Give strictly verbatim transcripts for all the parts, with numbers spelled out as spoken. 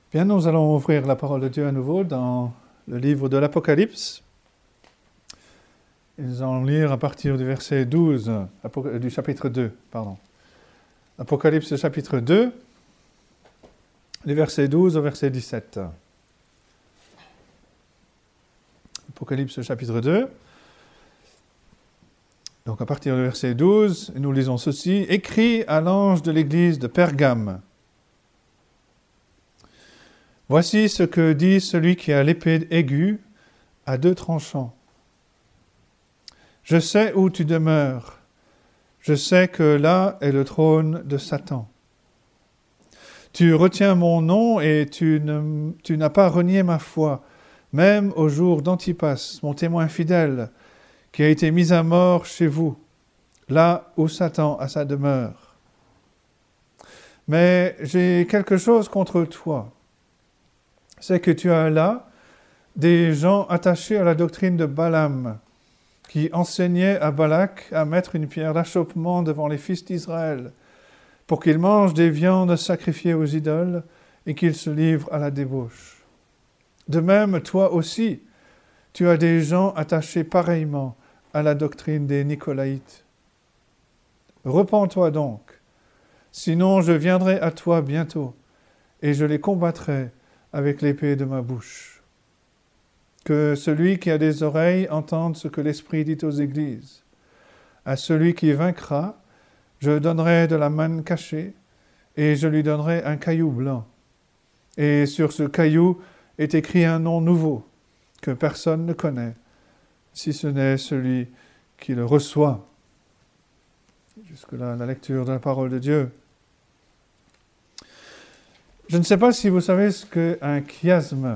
Bien, nous allons ouvrir la parole de Dieu à nouveau dans le livre de l'Apocalypse. Et nous allons lire à partir du verset douze, du chapitre deux, pardon. Apocalypse chapitre deux, les versets douze au verset dix-sept. Apocalypse chapitre deux. Donc à partir du verset douze, nous lisons ceci. « Écrit à l'ange de l'église de Pergame. Voici ce que dit celui qui a l'épée aiguë à deux tranchants. Je sais où tu demeures. Je sais que là est le trône de Satan. Tu retiens mon nom et tu, ne, tu n'as pas renié ma foi, même au jour d'Antipas, mon témoin fidèle, qui a été mis à mort chez vous, là où Satan a sa demeure. Mais j'ai quelque chose contre toi. C'est que tu as là des gens attachés à la doctrine de Balaam, qui enseignait à Balak à mettre une pierre d'achoppement devant les fils d'Israël, pour qu'ils mangent des viandes sacrifiées aux idoles et qu'ils se livrent à la débauche. De même, toi aussi, tu as des gens attachés pareillement à la doctrine des Nicolaïtes. Repens-toi donc, sinon je viendrai à toi bientôt, et je les combattrai avec l'épée de ma bouche. Que celui qui a des oreilles entende ce que l'Esprit dit aux églises. À celui qui vaincra, je donnerai de la manne cachée, et je lui donnerai un caillou blanc. Et sur ce caillou est écrit un nom nouveau, que personne ne connaît, si ce n'est celui qui le reçoit. » Jusque-là, la lecture de la parole de Dieu. Je ne sais pas si vous savez ce qu'est un chiasme.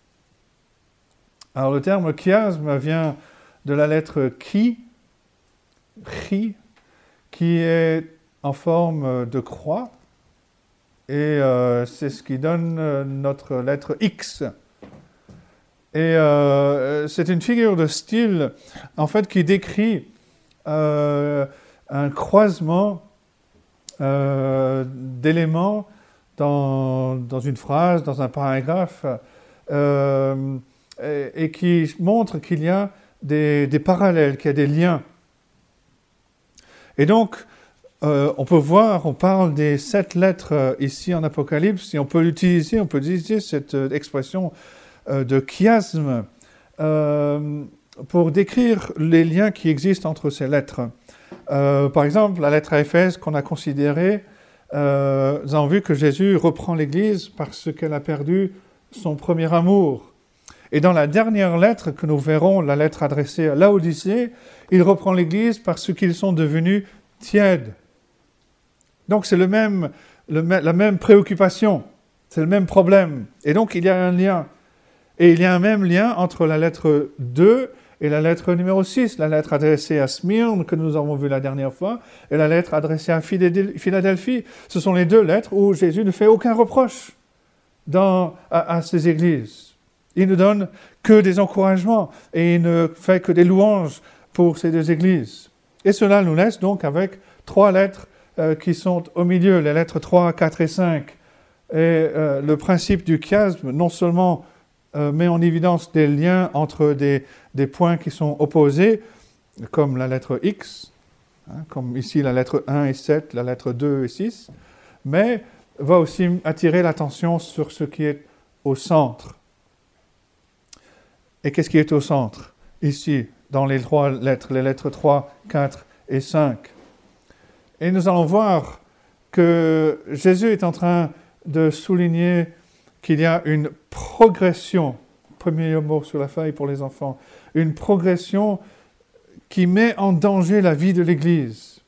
Alors le terme chiasme vient de la lettre chi, chi, qui est en forme de croix, et euh, c'est ce qui donne notre lettre X. Et euh, c'est une figure de style, en fait, qui décrit euh, un croisement euh, d'éléments Dans, dans une phrase, dans un paragraphe, euh, et, et qui montre qu'il y a des, des parallèles, qu'il y a des liens. Et donc, euh, on peut voir, on parle des sept lettres euh, ici en Apocalypse, et on peut l'utiliser, on peut utiliser cette euh, expression euh, de chiasme euh, pour décrire les liens qui existent entre ces lettres. Euh, par exemple, la lettre à Éphèse qu'on a considérée, Euh, nous avons vu que Jésus reprend l'Église parce qu'elle a perdu son premier amour. Et dans la dernière lettre que nous verrons, la lettre adressée à Laodicée, il reprend l'Église parce qu'ils sont devenus tièdes. Donc c'est le même, le, la même préoccupation, c'est le même problème. Et donc il y a un lien. Et il y a un même lien entre la lettre deux et la lettre numéro six, la lettre adressée à Smyrne, que nous avons vue la dernière fois, et la lettre adressée à Philadelphie. Ce sont les deux lettres où Jésus ne fait aucun reproche dans, à, à ces églises. Il ne donne que des encouragements, et il ne fait que des louanges pour ces deux églises. Et cela nous laisse donc avec trois lettres euh, qui sont au milieu, les lettres trois, quatre et cinq. Et euh, le principe du chiasme, non seulement Euh, met en évidence des liens entre des, des points qui sont opposés, comme la lettre X, hein, comme ici la lettre un et sept, la lettre deux et six, mais va aussi attirer l'attention sur ce qui est au centre. Et qu'est-ce qui est au centre? Ici, dans les trois lettres, les lettres trois, quatre et cinq. Et nous allons voir que Jésus est en train de souligner qu'il y a une progression, premier mot sur la feuille pour les enfants, une progression qui met en danger la vie de l'Église,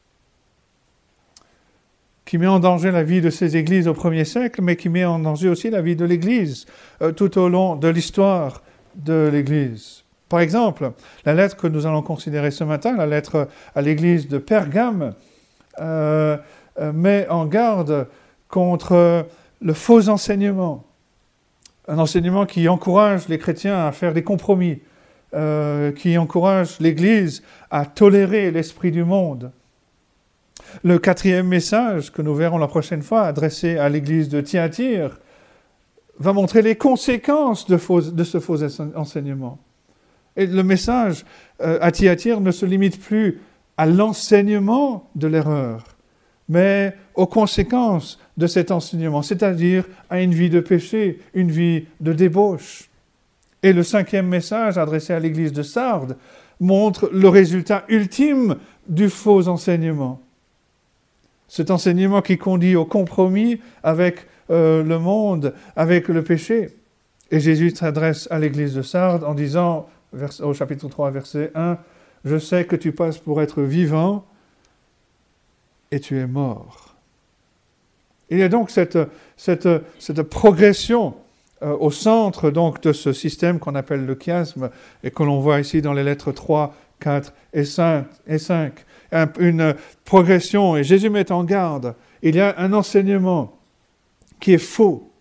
qui met en danger la vie de ces églises au premier siècle, mais qui met en danger aussi la vie de l'Église euh, tout au long de l'histoire de l'Église. Par exemple, la lettre que nous allons considérer ce matin, la lettre à l'Église de Pergame, euh, euh, met en garde contre le faux enseignement. Un enseignement qui encourage les chrétiens à faire des compromis, euh, qui encourage l'Église à tolérer l'esprit du monde. Le quatrième message que nous verrons la prochaine fois, adressé à l'Église de Thyatire, va montrer les conséquences de, faux, de ce faux enseignement. Et le message euh, à Thyatire ne se limite plus à l'enseignement de l'erreur, mais aux conséquences de cet enseignement, c'est-à-dire à une vie de péché, une vie de débauche. Et le cinquième message adressé à l'église de Sardes montre le résultat ultime du faux enseignement. Cet enseignement qui conduit au compromis avec euh, le monde, avec le péché. Et Jésus s'adresse à l'église de Sardes en disant, vers, au chapitre trois, verset un, « Je sais que tu passes pour être vivant et tu es mort. » Il y a donc cette, cette, cette progression euh, au centre donc, de ce système qu'on appelle le chiasme et que l'on voit ici dans les lettres trois, quatre et cinq. Et cinq. Un, une progression, et Jésus met en garde. Il y a un enseignement qui est faux,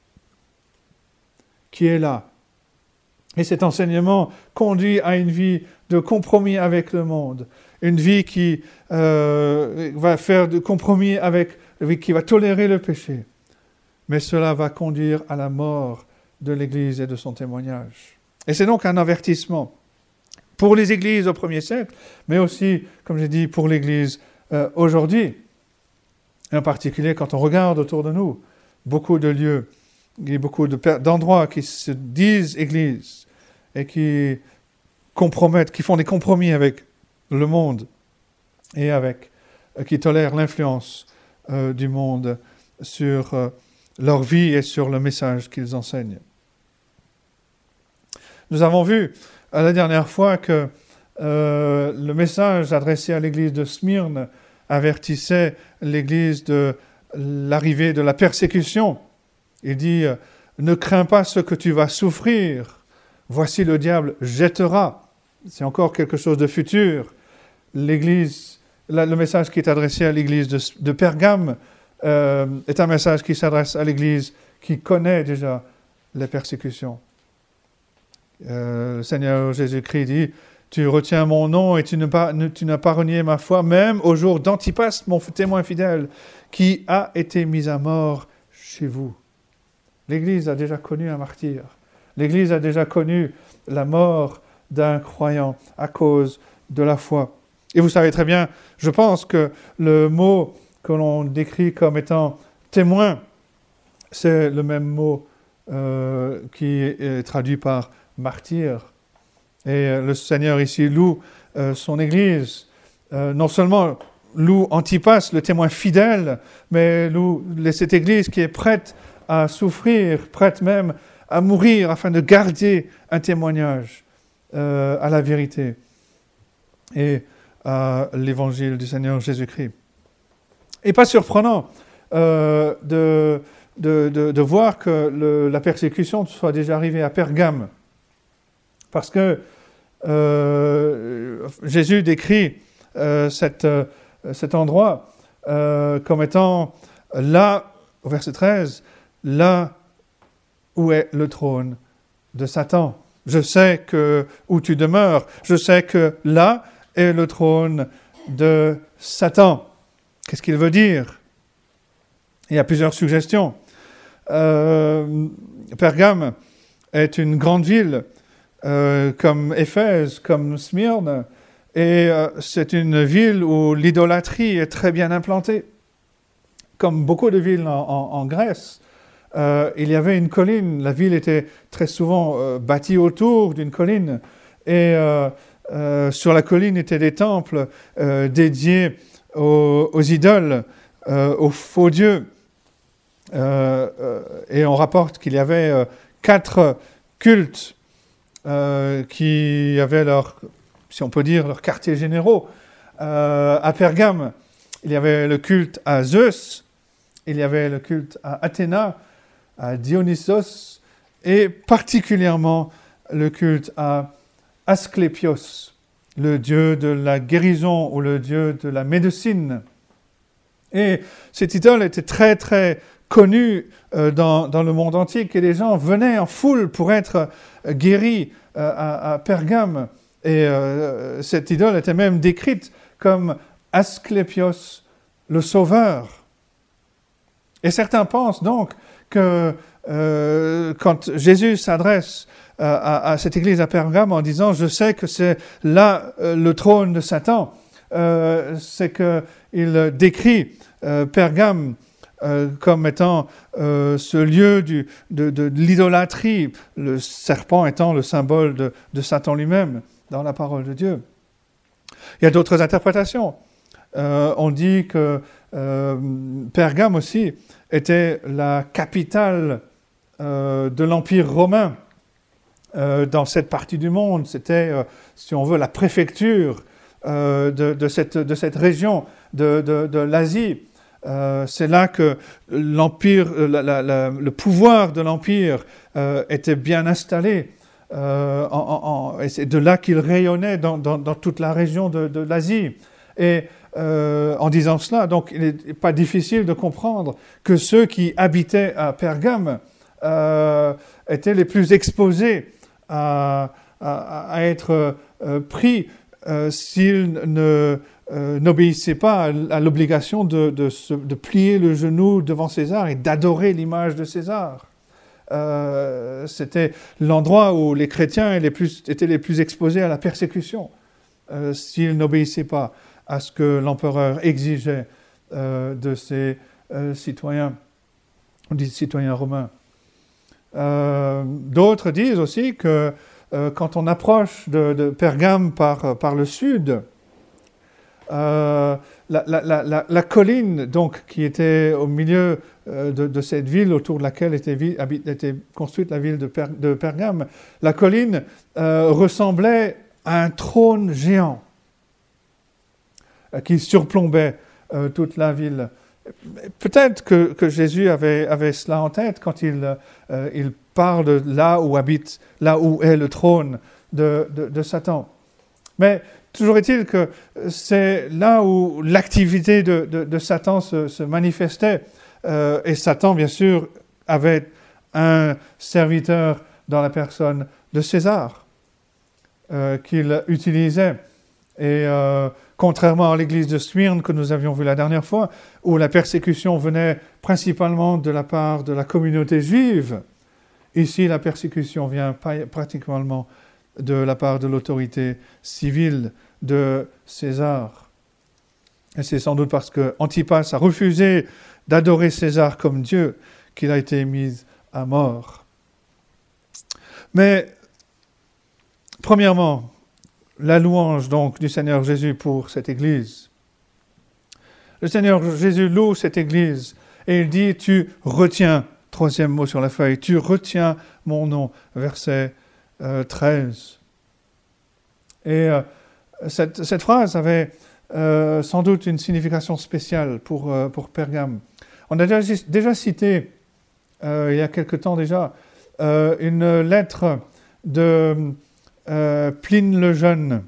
qui est là. Et cet enseignement conduit à une vie de compromis avec le monde, une vie qui euh, va faire de compromis avec, qui va tolérer le péché. Mais cela va conduire à la mort de l'Église et de son témoignage. Et c'est donc un avertissement pour les églises au premier siècle, mais aussi, comme j'ai dit, pour l'Église euh, aujourd'hui. Et en particulier, quand on regarde autour de nous, beaucoup de lieux, il y a beaucoup de, d'endroits qui se disent Église et qui compromettent, qui font des compromis avec le monde et avec, euh, qui tolèrent l'influence euh, du monde sur euh, leur vie et sur le message qu'ils enseignent. Nous avons vu à la dernière fois que euh, le message adressé à l'église de Smyrne avertissait l'église de l'arrivée de la persécution. Il dit « Ne crains pas ce que tu vas souffrir. Voici le diable jettera. » C'est encore quelque chose de futur. L'église, la, le message qui est adressé à l'église de, de Pergame euh, est un message qui s'adresse à l'église qui connaît déjà les persécutions. Euh, le Seigneur Jésus-Christ dit « Tu retiens mon nom et tu, ne pas, ne, tu n'as pas renié ma foi, même au jour d'Antipas, mon témoin fidèle, qui a été mis à mort chez vous. » L'Église a déjà connu un martyr. L'Église a déjà connu la mort d'un croyant à cause de la foi. Et vous savez très bien, je pense que le mot que l'on décrit comme étant témoin, c'est le même mot euh, qui est traduit par martyr. Et le Seigneur ici loue euh, son Église. Euh, non seulement loue Antipas, le témoin fidèle, mais loue cette Église qui est prête à souffrir, prête même à mourir afin de garder un témoignage euh, à la vérité et à l'évangile du Seigneur Jésus-Christ. Et pas surprenant euh, de, de, de, de voir que le, la persécution soit déjà arrivée à Pergame. Parce que euh, Jésus décrit euh, cette, euh, cet endroit euh, comme étant là, au verset treize, là où est le trône de Satan. Je sais que où tu demeures, je sais que là est le trône de Satan. Qu'est-ce qu'il veut dire? Il y a plusieurs suggestions. Euh, Pergame est une grande ville, Euh, comme Éphèse, comme Smyrne, et euh, c'est une ville où l'idolâtrie est très bien implantée. Comme beaucoup de villes en, en, en Grèce, euh, il y avait une colline, la ville était très souvent euh, bâtie autour d'une colline, et euh, euh, sur la colline étaient des temples euh, dédiés aux, aux idoles, euh, aux faux dieux, euh, euh, et on rapporte qu'il y avait euh, quatre cultes Euh, qui avaient leur, si on peut dire, leurs quartiers généraux. Euh, à Pergame, il y avait le culte à Zeus, il y avait le culte à Athéna, à Dionysos, et particulièrement le culte à Asclépios, le dieu de la guérison ou le dieu de la médecine. Et cette idole était très, très connue euh, dans, dans le monde antique, et les gens venaient en foule pour être euh, guéris euh, à, à Pergame. Et euh, cette idole était même décrite comme Asclépios, le sauveur. Et certains pensent donc que euh, quand Jésus s'adresse à, à, à cette église à Pergame en disant « Je sais que c'est là euh, le trône de Satan euh, », c'est qu'il décrit euh, Pergame euh, comme étant euh, ce lieu du, de, de, de l'idolâtrie, le serpent étant le symbole de, de Satan lui-même dans la parole de Dieu. Il y a d'autres interprétations. Euh, on dit que euh, Pergame aussi était la capitale euh, de l'Empire romain euh, dans cette partie du monde. C'était, euh, si on veut, la préfecture euh, de, de, cette, de cette région de, de, de l'Asie. Euh, c'est là que l'empire, la, la, la, le pouvoir de l'Empire euh, était bien installé. Euh, en, en, en, et c'est de là qu'il rayonnait dans, dans, dans toute la région de, de l'Asie. Et euh, en disant cela, donc il n'est pas difficile de comprendre que ceux qui habitaient à Pergame euh, étaient les plus exposés à, à, à être euh, pris euh, s'ils ne, euh, n'obéissaient pas à, à l'obligation de, de, se, de plier le genou devant César et d'adorer l'image de César. Euh, c'était l'endroit où les chrétiens étaient les plus, étaient les plus exposés à la persécution euh, s'ils n'obéissaient pas à ce que l'empereur exigeait euh, de ses euh, citoyens, des citoyens romains. Euh, d'autres disent aussi que euh, quand on approche de, de Pergame par, par le sud, euh, la, la, la, la colline donc, qui était au milieu euh, de, de cette ville autour de laquelle était, était construite la ville de, per, de Pergame, la colline euh, ressemblait à un trône géant euh, qui surplombait euh, toute la ville. Peut-être que, que Jésus avait, avait cela en tête quand il, euh, il parle de là où habite, là où est le trône de, de, de Satan. Mais toujours est-il que c'est là où l'activité de, de, de Satan se, se manifestait. Euh, et Satan, bien sûr, avait un serviteur dans la personne de César euh, qu'il utilisait. Et euh, contrairement à l'église de Smyrne que nous avions vu la dernière fois, où la persécution venait principalement de la part de la communauté juive, ici la persécution vient pratiquement de la part de l'autorité civile de César. Et c'est sans doute parce que Antipas a refusé d'adorer César comme Dieu qu'il a été mis à mort. Mais, premièrement, la louange donc du Seigneur Jésus pour cette Église. Le Seigneur Jésus loue cette Église et il dit « Tu retiens », troisième mot sur la feuille, « Tu retiens mon nom », verset euh, treize. Et euh, cette, cette phrase avait euh, sans doute une signification spéciale pour, euh, pour Pergame. On a déjà, déjà cité, euh, il y a quelque temps déjà, euh, une lettre de euh, Pline le Jeune.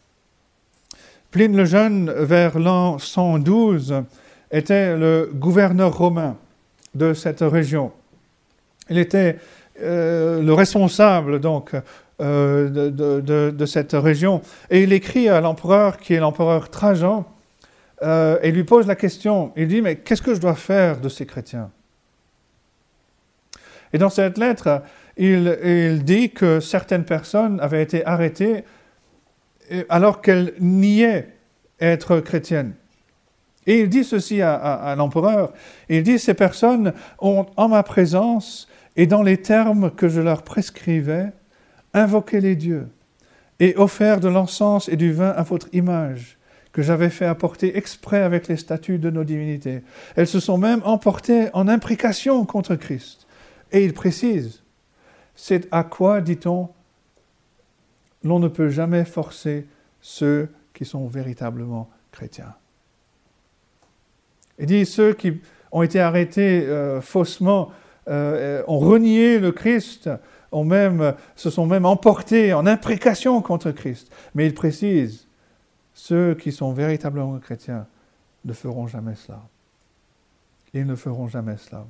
Pline le Jeune, vers l'an cent douze, était le gouverneur romain de cette région. Il était euh, le responsable donc euh, de, de, de, de cette région. Et il écrit à l'empereur, qui est l'empereur Trajan, euh, et lui pose la question. Il dit, mais qu'est-ce que je dois faire de ces chrétiens ? Et dans cette lettre, il, il dit que certaines personnes avaient été arrêtées alors qu'elles niaient être chrétiennes. Et il dit ceci à, à, à l'empereur, il dit, ces personnes ont, en ma présence et dans les termes que je leur prescrivais, invoqué les dieux et offert de l'encens et du vin à votre image, que j'avais fait apporter exprès avec les statues de nos divinités. Elles se sont même emportées en imprécation contre Christ. Et il précise, c'est à quoi, dit-on, l'on ne peut jamais forcer ceux qui sont véritablement chrétiens. Il dit, ceux qui ont été arrêtés euh, faussement, euh, ont renié le Christ, ont même, se sont même emportés en imprécation contre Christ. Mais il précise, ceux qui sont véritablement chrétiens ne feront jamais cela. Ils ne feront jamais cela.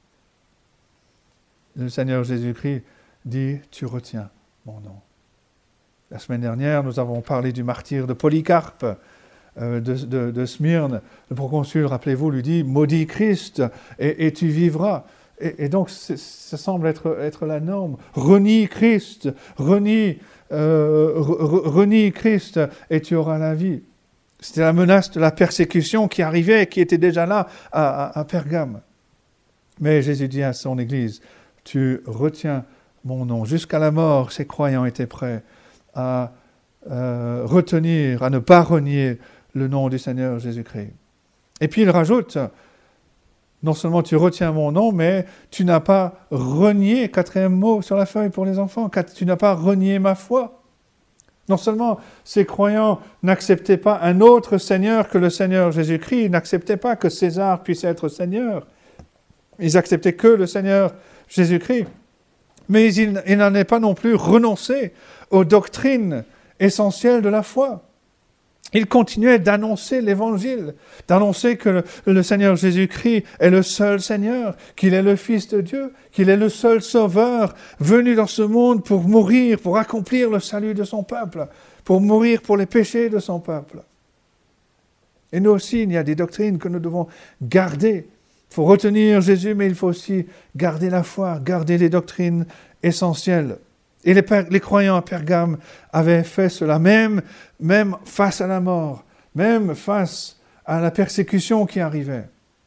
Le Seigneur Jésus-Christ dit, tu retiens mon nom. La semaine dernière, nous avons parlé du martyre de Polycarpe, euh, de, de, de Smyrne, le proconsul, rappelez-vous, lui dit « Maudit Christ, et, et tu vivras ». Et, et donc, ça semble être, être la norme. Renie Christ, renie, euh, re, renie Christ, et tu auras la vie. C'était la menace de la persécution qui arrivait, qui était déjà là à, à, à Pergame. Mais Jésus dit à son Église, tu retiens mon nom. Jusqu'à la mort, ces croyants étaient prêts à euh, retenir, à ne pas renier le nom du Seigneur Jésus-Christ. Et puis il rajoute, non seulement tu retiens mon nom, mais tu n'as pas renié, quatrième mot sur la feuille pour les enfants, tu n'as pas renié ma foi. Non seulement ces croyants n'acceptaient pas un autre Seigneur que le Seigneur Jésus-Christ, ils n'acceptaient pas que César puisse être Seigneur, ils acceptaient que le Seigneur Jésus-Christ, mais ils, ils n'en avaient pas non plus renoncé aux doctrines essentielles de la foi. Ils continuaient d'annoncer l'Évangile, d'annoncer que le, le Seigneur Jésus-Christ est le seul Seigneur, qu'il est le Fils de Dieu, qu'il est le seul Sauveur venu dans ce monde pour mourir, pour accomplir le salut de son peuple, pour mourir pour les péchés de son peuple. Et nous aussi, il y a des doctrines que nous devons garder. Il faut retenir Jésus, mais il faut aussi garder la foi, garder les doctrines essentielles. Et les, les croyants à Pergame avaient fait cela, même, même face à la mort, même face à la persécution qui arrivait.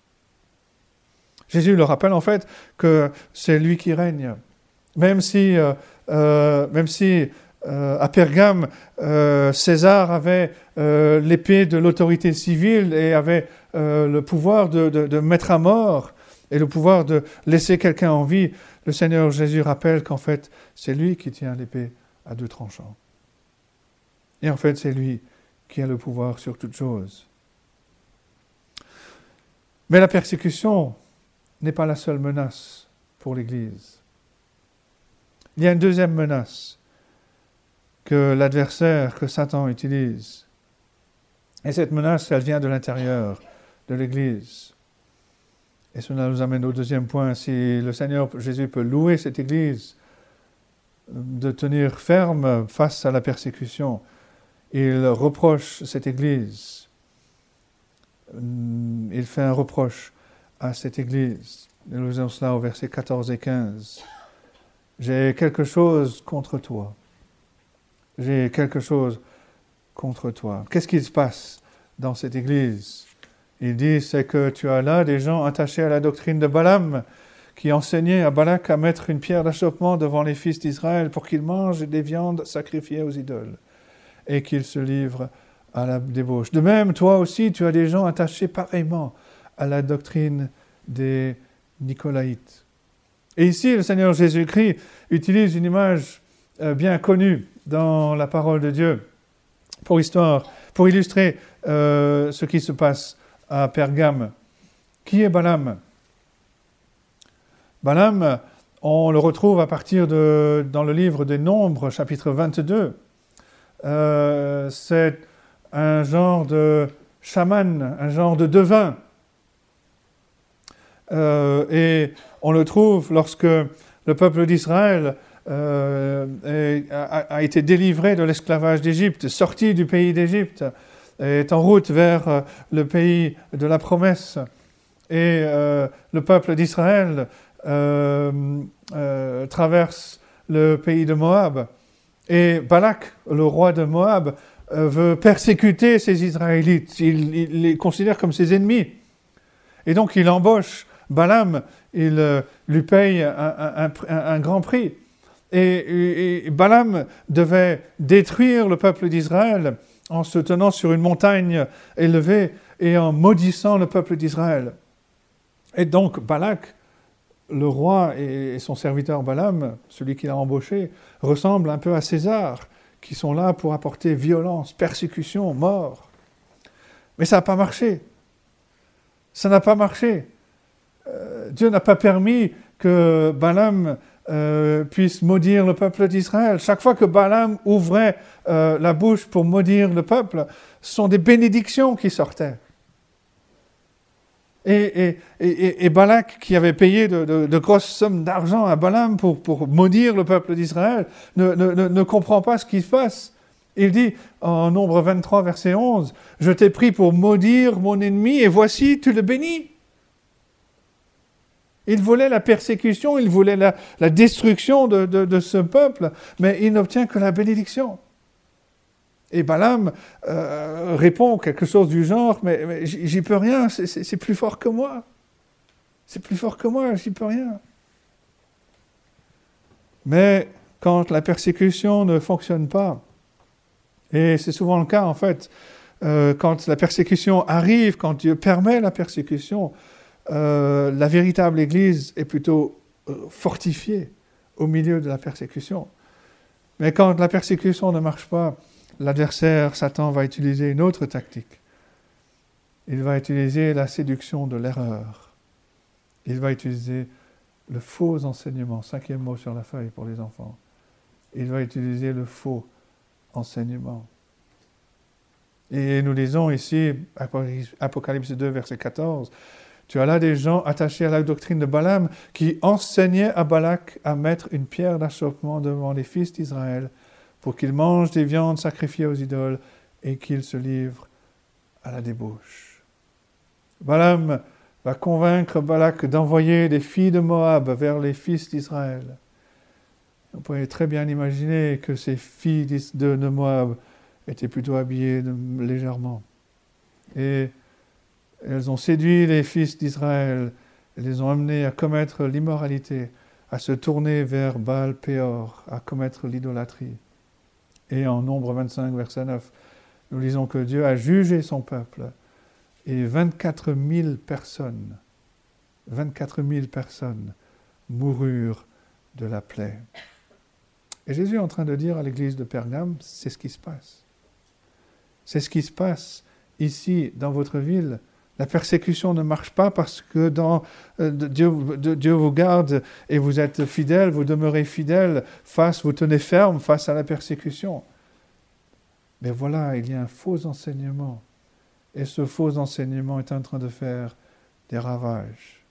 Jésus leur rappelle en fait que c'est lui qui règne. Même si, euh, euh, même si euh, à Pergame, euh, César avait euh, l'épée de l'autorité civile et avait euh, le pouvoir de, de, de mettre à mort et le pouvoir de laisser quelqu'un en vie, le Seigneur Jésus rappelle qu'en fait, c'est lui qui tient l'épée à deux tranchants. Et en fait, c'est lui qui a le pouvoir sur toute chose. Mais la persécution n'est pas la seule menace pour l'Église. Il y a une deuxième menace que l'adversaire, que Satan utilise. Et cette menace, elle vient de l'intérieur de l'Église. Et cela nous amène au deuxième point. Si le Seigneur Jésus peut louer cette Église de tenir ferme face à la persécution, il reproche cette Église. Il fait un reproche à cette Église. Nous lisons cela au verset quatorze et quinze. « J'ai quelque chose contre toi. J'ai quelque chose contre toi. » Qu'est-ce qui se passe dans cette Église ? Il dit, c'est que tu as là des gens attachés à la doctrine de Balaam, qui enseignait à Balak à mettre une pierre d'achoppement devant les fils d'Israël pour qu'ils mangent des viandes sacrifiées aux idoles et qu'ils se livrent à la débauche. De même, toi aussi, tu as des gens attachés pareillement à la doctrine des Nicolaïtes. Et ici, le Seigneur Jésus-Christ utilise une image euh, bien connue dans la parole de Dieu pour, histoire, pour illustrer euh, ce qui se passe à Pergame. Qui est Balaam ? Balaam, on le retrouve à partir de, dans le livre des Nombres, chapitre vingt-deux. Euh, c'est un genre de chaman, un genre de devin. Euh, et on le trouve lorsque le peuple d'Israël euh, est, a, a été délivré de l'esclavage d'Égypte, sorti du pays d'Égypte, est en route vers le pays de la promesse. Et euh, le peuple d'Israël euh, euh, traverse le pays de Moab. Et Balak, le roi de Moab, euh, veut persécuter ces Israélites. Il, il les considère comme ses ennemis. Et donc il embauche Balaam, il euh, lui paye un, un, un, un grand prix. Et, et, et Balaam devait détruire le peuple d'Israël en se tenant sur une montagne élevée et en maudissant le peuple d'Israël. Et donc Balak, le roi et son serviteur Balaam, celui qu'il a embauché, ressemblent un peu à César, qui sont là pour apporter violence, persécution, mort. Mais ça n'a pas marché. Ça n'a pas marché. Euh, Dieu n'a pas permis que Balaam euh, puisse maudire le peuple d'Israël. Chaque fois que Balaam ouvrait euh, la bouche pour maudire le peuple, ce sont des bénédictions qui sortaient. Et, et, et, et Balak, qui avait payé de, de, de grosses sommes d'argent à Balaam pour, pour maudire le peuple d'Israël, ne, ne, ne comprend pas ce qui se passe. Et Il dit en Nombre vingt-trois, verset onze, « Je t'ai pris pour maudire mon ennemi et voici, tu le bénis. » Il voulait la persécution, il voulait la, la destruction de, de, de ce peuple, mais il n'obtient que la bénédiction. Et Balaam euh, répond quelque chose du genre, mais, mais j'y peux rien, c'est, c'est, c'est plus fort que moi. C'est plus fort que moi, j'y peux rien. Mais quand la persécution ne fonctionne pas, et c'est souvent le cas en fait, euh, quand la persécution arrive, quand Dieu permet la persécution, euh, la véritable Église est plutôt euh, fortifiée au milieu de la persécution. Mais quand la persécution ne marche pas, l'adversaire, Satan, va utiliser une autre tactique. Il va utiliser la séduction de l'erreur. Il va utiliser le faux enseignement, cinquième mot sur la feuille pour les enfants. Il va utiliser le faux enseignement. Et nous lisons ici, Apocalypse deux, verset quatorze, « Tu as là des gens attachés à la doctrine de Balaam qui enseignaient à Balak à mettre une pierre d'achoppement devant les fils d'Israël pour qu'ils mangent des viandes sacrifiées aux idoles et qu'ils se livrent à la débauche. » Balaam va convaincre Balak d'envoyer des filles de Moab vers les fils d'Israël. On pourrait très bien imaginer que ces filles de Moab étaient plutôt habillées légèrement. Et elles ont séduit les fils d'Israël, elles les ont amenés à commettre l'immoralité, à se tourner vers Baal-Péor, à commettre l'idolâtrie. Et en Nombre vingt-cinq, verset neuf, nous lisons que Dieu a jugé son peuple et vingt-quatre mille personnes, vingt-quatre mille personnes moururent de la plaie. Et Jésus est en train de dire à l'église de Pergame, c'est ce qui se passe. C'est ce qui se passe ici, dans votre ville. La persécution ne marche pas parce que dans, euh, Dieu, de, Dieu vous garde et vous êtes fidèle, vous demeurez fidèle, face, vous tenez ferme face à la persécution. Mais voilà, il y a un faux enseignement. Et ce faux enseignement est en train de faire des ravages.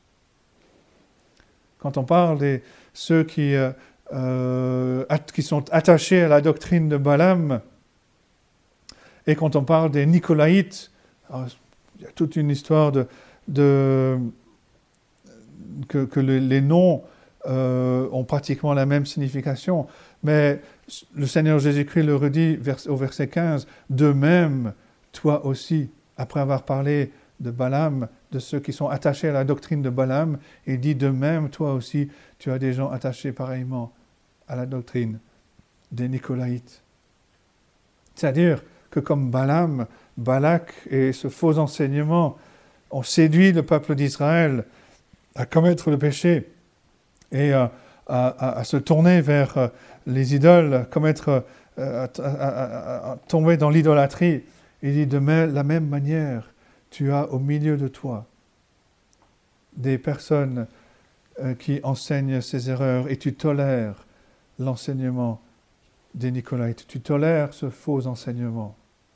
Quand on parle de ceux qui, euh, euh, qui sont attachés à la doctrine de Balaam, et quand on parle des Nicolaïtes, alors, il y a toute une histoire de, de que, que les, les noms euh, ont pratiquement la même signification, mais le Seigneur Jésus-Christ le redit vers, au verset quinze, « De même, toi aussi, après avoir parlé de Balaam, de ceux qui sont attachés à la doctrine de Balaam, il dit, de même, toi aussi, tu as des gens attachés pareillement à la doctrine des Nicolaïtes. » C'est-à-dire que comme Balaam, Balak et ce faux enseignement ont séduit le peuple d'Israël à commettre le péché et à, à, à, à se tourner vers euh, les idoles, à, commettre, euh, à, à, à, à tomber dans l'idolâtrie. Il dit de même, la même manière, tu as au milieu de toi des personnes euh, qui enseignent ces erreurs et tu tolères l'enseignement des Nicolaïtes. Tu tolères ce faux enseignement.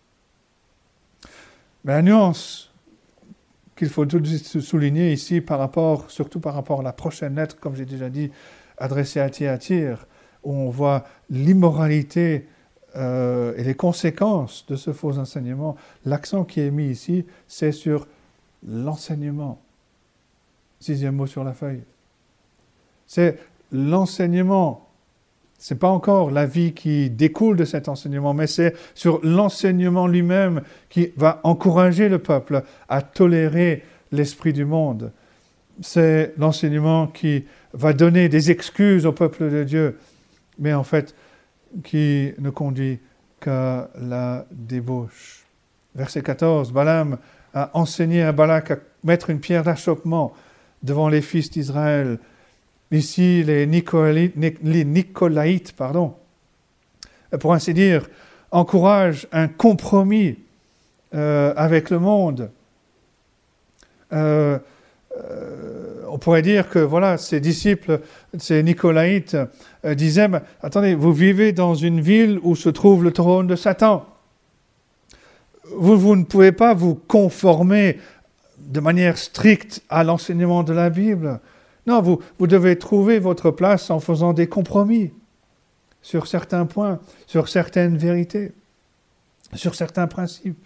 Mais la nuance qu'il faut tout de suite souligner ici, par rapport, surtout par rapport à la prochaine lettre, comme j'ai déjà dit, adressée à Thyatire, où on voit l'immoralité euh, et les conséquences de ce faux enseignement, l'accent qui est mis ici, c'est sur l'enseignement. Sixième mot sur la feuille. C'est l'enseignement. Ce n'est pas encore la vie qui découle de cet enseignement, mais c'est sur l'enseignement lui-même qui va encourager le peuple à tolérer l'esprit du monde. C'est l'enseignement qui va donner des excuses au peuple de Dieu, mais en fait, qui ne conduit qu'à la débauche. Verset quatorze, Balaam a enseigné à Balak à mettre une pierre d'achoppement devant les fils d'Israël. Ici, les Nicolaïtes, les Nicolaïtes pardon, pour ainsi dire, encouragent un compromis euh, avec le monde. Euh, euh, on pourrait dire que voilà, ces disciples, ces Nicolaïtes, euh, disaient, attendez, vous vivez dans une ville où se trouve le trône de Satan. Vous, vous ne pouvez pas vous conformer de manière stricte à l'enseignement de la Bible. Non, vous, vous devez trouver votre place en faisant des compromis. sur certains points, sur certaines vérités, sur certains principes.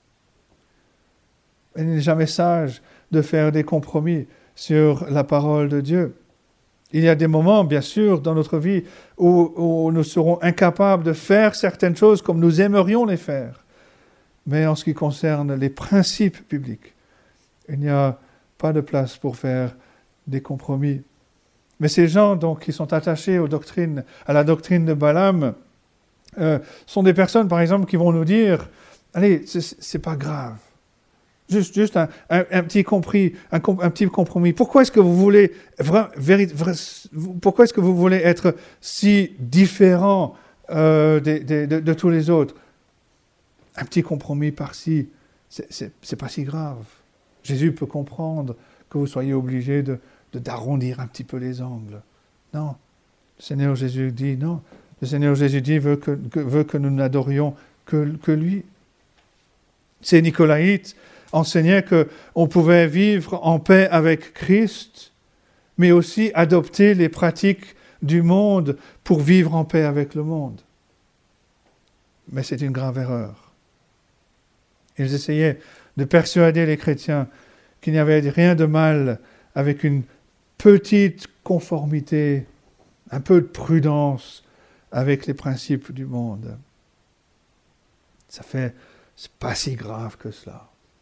Il n'est jamais sage de faire des compromis sur la parole de Dieu. Il y a des moments, bien sûr, dans notre vie où, où nous serons incapables de faire certaines choses comme nous aimerions les faire. Mais en ce qui concerne les principes bibliques, il n'y a pas de place pour faire des compromis. Mais ces gens donc, qui sont attachés aux doctrines, à la doctrine de Balaam euh, sont des personnes, par exemple, qui vont nous dire « Allez, c'est, c'est pas grave. Juste, juste un, un, un, petit compris, un, un petit compromis. Pourquoi est-ce que vous voulez vra, vra, vra, pourquoi est-ce que vous voulez être si différent euh, de, de, de, de tous les autres? Un petit compromis par-ci, c'est, c'est, c'est pas si grave. Jésus peut comprendre que vous soyez obligés de, de, d'arrondir un petit peu les angles. Non. Le Seigneur Jésus dit non. Le Seigneur Jésus dit veut que, que, veut que nous n'adorions que, que lui. Ces Nicolaïtes enseignaient qu'on pouvait vivre en paix avec Christ, mais aussi adopter les pratiques du monde pour vivre en paix avec le monde. Mais c'est une grave erreur. Ils essayaient de persuader les chrétiens qu'il n'y avait rien de mal avec une petite conformité, un peu de prudence avec les principes du monde. Ça fait, c'est pas si grave que cela.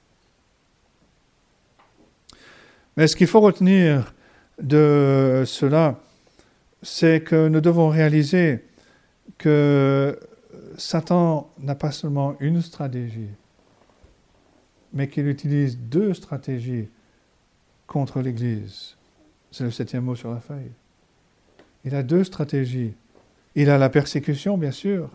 Mais ce qu'il faut retenir de cela, c'est que nous devons réaliser que Satan n'a pas seulement une stratégie, mais qu'il utilise deux stratégies contre l'Église. C'est le septième mot sur la feuille. Il a deux stratégies. Il a la persécution, bien sûr.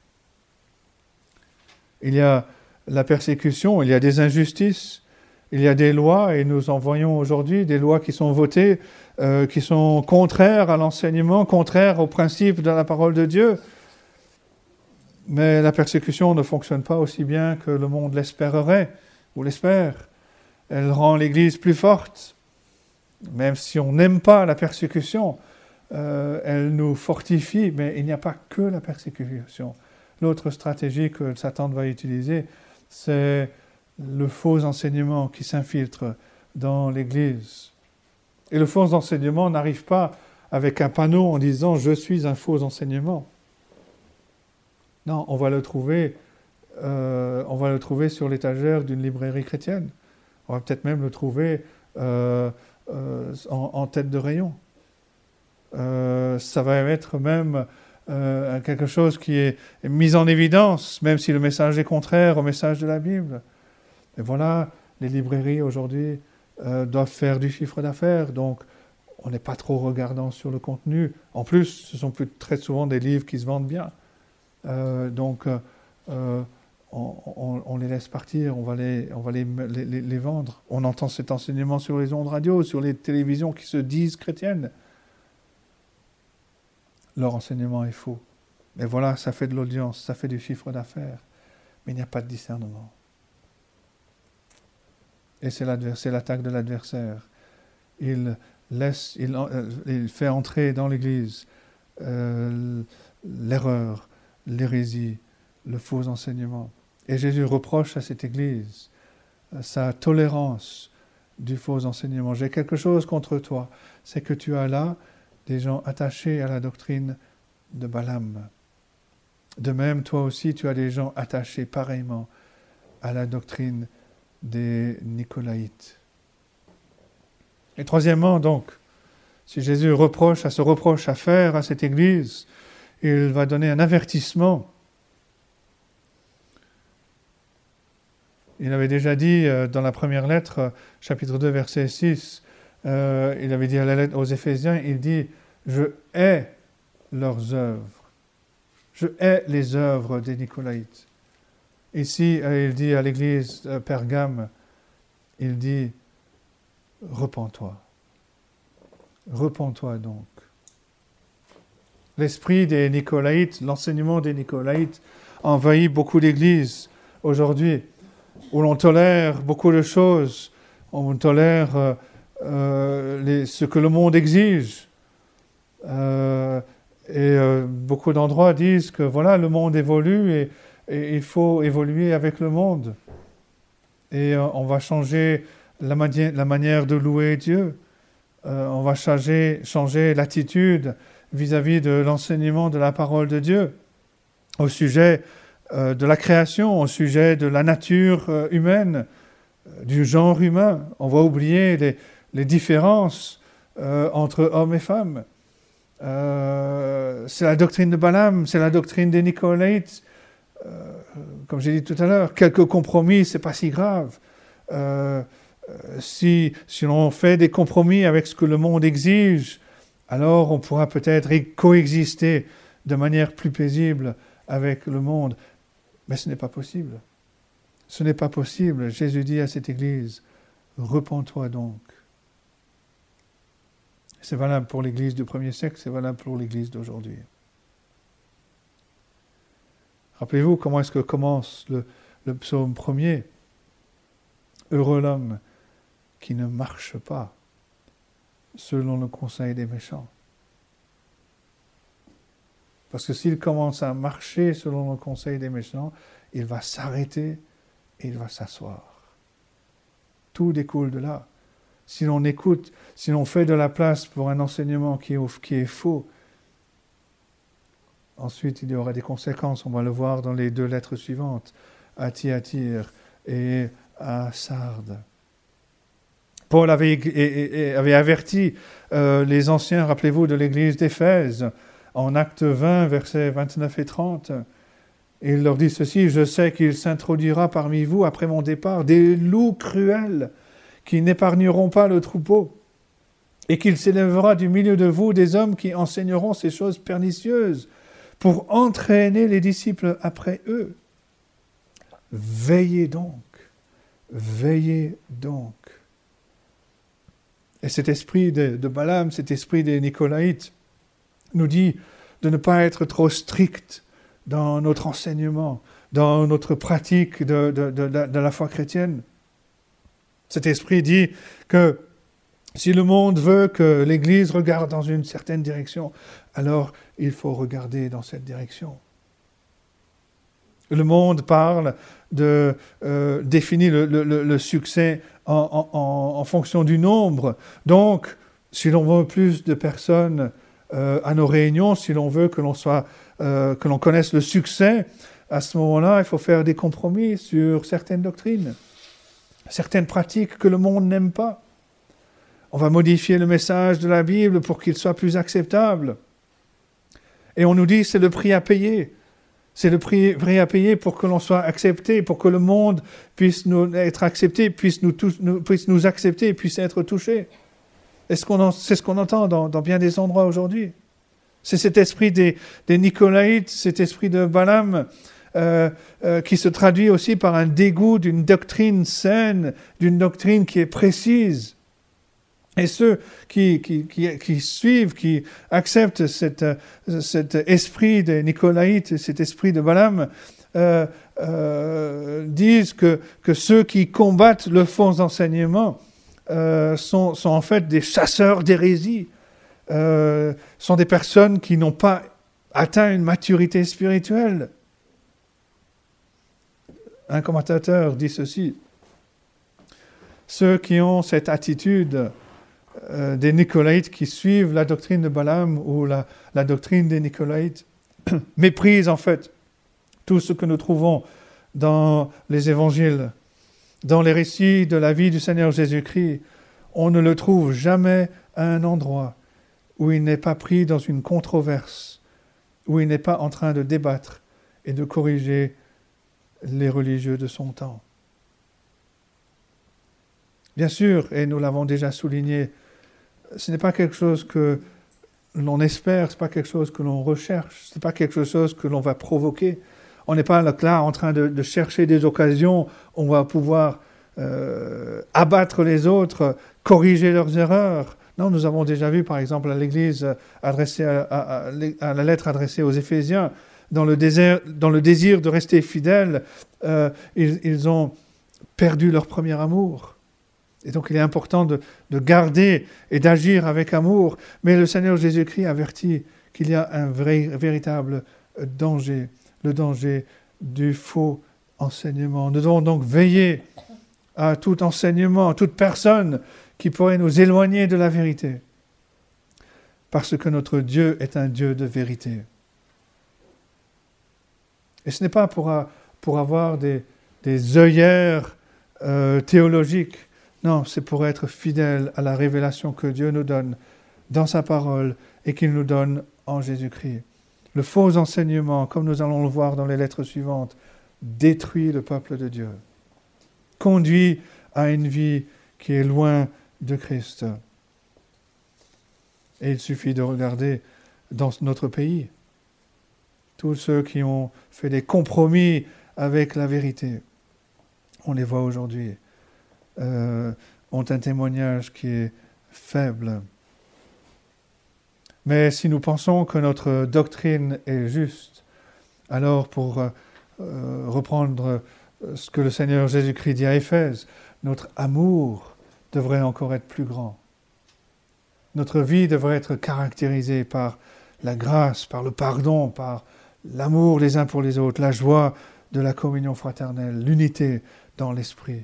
Il y a la persécution, il y a des injustices, il y a des lois, et nous en voyons aujourd'hui des lois qui sont votées, euh, qui sont contraires à l'enseignement, contraires aux principes de la parole de Dieu. Mais la persécution ne fonctionne pas aussi bien que le monde l'espérerait, ou l'espère. Elle rend l'Église plus forte. Même si on n'aime pas la persécution, euh, elle nous fortifie, mais il n'y a pas que la persécution. L'autre stratégie que Satan va utiliser, c'est le faux enseignement qui s'infiltre dans l'Église. Et le faux enseignement n'arrive pas avec un panneau en disant « Je suis un faux enseignement ». Non, on va le trouver, euh, on va le trouver sur l'étagère d'une librairie chrétienne. On va peut-être même le trouver euh, euh, en, en tête de rayon. Euh, ça va être même euh, quelque chose qui est mis en évidence, même si le message est contraire au message de la Bible. Et voilà, les librairies aujourd'hui euh, doivent faire du chiffre d'affaires, donc on n'est pas trop regardant sur le contenu. En plus, ce sont plus très souvent des livres qui se vendent bien. Euh, donc, euh, on, on, on les laisse partir, on va, les, on va les, les, les vendre. On entend cet enseignement sur les ondes radio, sur les télévisions qui se disent chrétiennes. Leur enseignement est faux. Et voilà, ça fait de l'audience, ça fait du chiffre d'affaires. Mais il n'y a pas de discernement. Et c'est, c'est l'attaque de l'adversaire. Il, laisse, il, il fait entrer dans l'Église euh, l'erreur, l'hérésie, le faux enseignement. Et Jésus reproche à cette Église sa tolérance du faux enseignement. J'ai quelque chose contre toi, c'est que tu as là des gens attachés à la doctrine de Balaam. De même, toi aussi, tu as des gens attachés pareillement à la doctrine des Nicolaïtes. Et troisièmement, donc, si Jésus reproche, à ce reproche à faire à cette Église, il va donner un avertissement. Il avait déjà dit euh, dans la première lettre, euh, chapitre deux, verset six, euh, il avait dit à la lettre aux Éphésiens, il dit « Je hais leurs œuvres. Je hais les œuvres des Nicolaïtes. » Ici, euh, il dit à l'église euh, Pergame, il dit « Repens-toi. Repens-toi donc. » L'esprit des Nicolaïtes, l'enseignement des Nicolaïtes envahit beaucoup d'églises aujourd'hui, où l'on tolère beaucoup de choses, on tolère euh, euh, les, ce que le monde exige. Euh, Et euh, beaucoup d'endroits disent que voilà, le monde évolue et, et il faut évoluer avec le monde. Et euh, on va changer la, mani- la manière de louer Dieu. Euh, on va changer, changer l'attitude vis-à-vis de l'enseignement de la parole de Dieu au sujet euh, de la création, au sujet de la nature euh, humaine, euh, du genre humain. On va oublier les, les différences euh, entre hommes et femmes. Euh, c'est la doctrine de Balaam, c'est la doctrine des Nicolaïtes. Euh, comme j'ai dit tout à l'heure, quelques compromis, c'est pas si grave. Euh, si, si l'on fait des compromis avec ce que le monde exige, alors on pourra peut-être coexister de manière plus paisible avec le monde. Mais ce n'est pas possible. Ce n'est pas possible. Jésus dit à cette Église, repens-toi donc. C'est valable pour l'Église du premier siècle, c'est valable pour l'Église d'aujourd'hui. Rappelez-vous comment est-ce que commence le, le psaume premier. Heureux l'homme qui ne marche pas selon le conseil des méchants. Parce que s'il commence à marcher selon le conseil des méchants, il va s'arrêter et il va s'asseoir. Tout découle de là. Si l'on écoute, si l'on fait de la place pour un enseignement qui est, qui est faux, ensuite il y aura des conséquences. On va le voir dans les deux lettres suivantes, à Thyatire et à Sardes. Paul avait, et, et, avait averti euh, les anciens, rappelez-vous, de l'église d'Éphèse, en Acte vingt, versets vingt-neuf et trente. Et il leur dit ceci, « Je sais qu'il s'introduira parmi vous, après mon départ, des loups cruels qui n'épargneront pas le troupeau, et qu'il s'élèvera du milieu de vous des hommes qui enseigneront ces choses pernicieuses pour entraîner les disciples après eux. Veillez donc, veillez donc. » Et cet esprit de, de Balaam, cet esprit des Nicolaïtes, nous dit de ne pas être trop strict dans notre enseignement, dans notre pratique de, de, de, de la foi chrétienne. Cet esprit dit que si le monde veut que l'Église regarde dans une certaine direction, alors il faut regarder dans cette direction. Le monde parle de euh, définir le, le, le succès en, en, en fonction du nombre. Donc, si l'on veut plus de personnes euh, à nos réunions, si l'on veut que l'on soit, euh, que l'on connaisse le succès, à ce moment-là, il faut faire des compromis sur certaines doctrines, certaines pratiques que le monde n'aime pas. On va modifier le message de la Bible pour qu'il soit plus acceptable. Et on nous dit c'est le prix à payer. C'est le prix, prix à payer pour que l'on soit accepté, pour que le monde puisse nous être accepté, puisse nous, tous, nous, puisse nous accepter, puisse être touché. Est-ce qu'on en, c'est ce qu'on entend dans, dans bien des endroits aujourd'hui. C'est cet esprit des, des Nicolaïtes, cet esprit de Balaam, euh, euh, qui se traduit aussi par un dégoût d'une doctrine saine, d'une doctrine qui est précise. Et ceux qui, qui, qui, qui suivent, qui acceptent cette, cet esprit des Nicolaïtes, cet esprit de Balaam, euh, euh, disent que, que ceux qui combattent le faux enseignement euh, sont, sont en fait des chasseurs d'hérésie, euh, sont des personnes qui n'ont pas atteint une maturité spirituelle. Un commentateur dit ceci, ceux qui ont cette attitude Euh, des Nicolaïtes qui suivent la doctrine de Balaam ou la, la doctrine des Nicolaïtes méprisent en fait tout ce que nous trouvons dans les évangiles, dans les récits de la vie du Seigneur Jésus-Christ. On ne le trouve jamais à un endroit où il n'est pas pris dans une controverse, où il n'est pas en train de débattre et de corriger les religieux de son temps. Bien sûr, et nous l'avons déjà souligné, ce n'est pas quelque chose que l'on espère, ce n'est pas quelque chose que l'on recherche, ce n'est pas quelque chose que l'on va provoquer. On n'est pas là en train de, de chercher des occasions où on va pouvoir euh, abattre les autres, corriger leurs erreurs. Non, nous avons déjà vu, par exemple, à l'Église, adressée à, à, à la lettre adressée aux Éphésiens, dans le désir, dans le désir de rester fidèles, euh, ils, ils ont perdu leur premier amour. Et donc il est important de, de garder et d'agir avec amour. Mais le Seigneur Jésus-Christ avertit qu'il y a un vrai, véritable danger, le danger du faux enseignement. Nous devons donc veiller à tout enseignement, à toute personne qui pourrait nous éloigner de la vérité, parce que notre Dieu est un Dieu de vérité. Et ce n'est pas pour, pour avoir des, des œillères euh, théologiques, non, c'est pour être fidèle à la révélation que Dieu nous donne dans sa parole et qu'il nous donne en Jésus-Christ. Le faux enseignement, comme nous allons le voir dans les lettres suivantes, détruit le peuple de Dieu, conduit à une vie qui est loin de Christ. Et il suffit de regarder dans notre pays tous ceux qui ont fait des compromis avec la vérité. On les voit aujourd'hui, euh, ont un témoignage qui est faible. Mais si nous pensons que notre doctrine est juste, alors pour euh, reprendre ce que le Seigneur Jésus-Christ dit à Éphèse, notre amour devrait encore être plus grand. Notre vie devrait être caractérisée par la grâce, par le pardon, par l'amour les uns pour les autres, la joie de la communion fraternelle, l'unité dans l'esprit.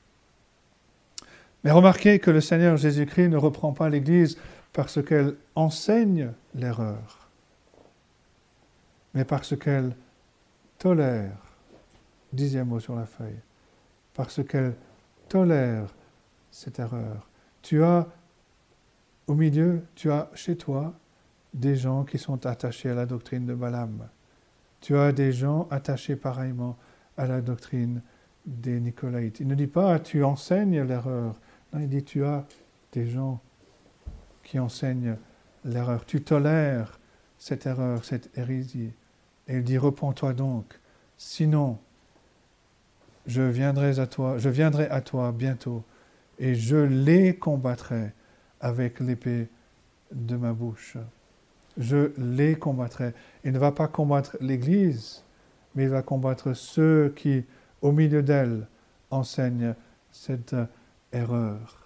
Mais remarquez que le Seigneur Jésus-Christ ne reprend pas l'Église parce qu'elle enseigne l'erreur, mais parce qu'elle tolère, dixième mot sur la feuille, parce qu'elle tolère cette erreur. Tu as au milieu, tu as chez toi des gens qui sont attachés à la doctrine de Balaam. Tu as des gens attachés pareillement à la doctrine des Nicolaïtes. Il ne dit pas « tu enseignes l'erreur ». Non, il dit « tu as des gens qui enseignent l'erreur. Tu tolères cette erreur, cette hérésie. » Et il dit « repens-toi donc, sinon je viendrai à toi, je viendrai à toi bientôt et je les combattrai avec l'épée de ma bouche. » Je les combattrai. Il ne va pas combattre l'Église, mais il va combattre ceux qui, au milieu d'elle, enseignent cette erreur.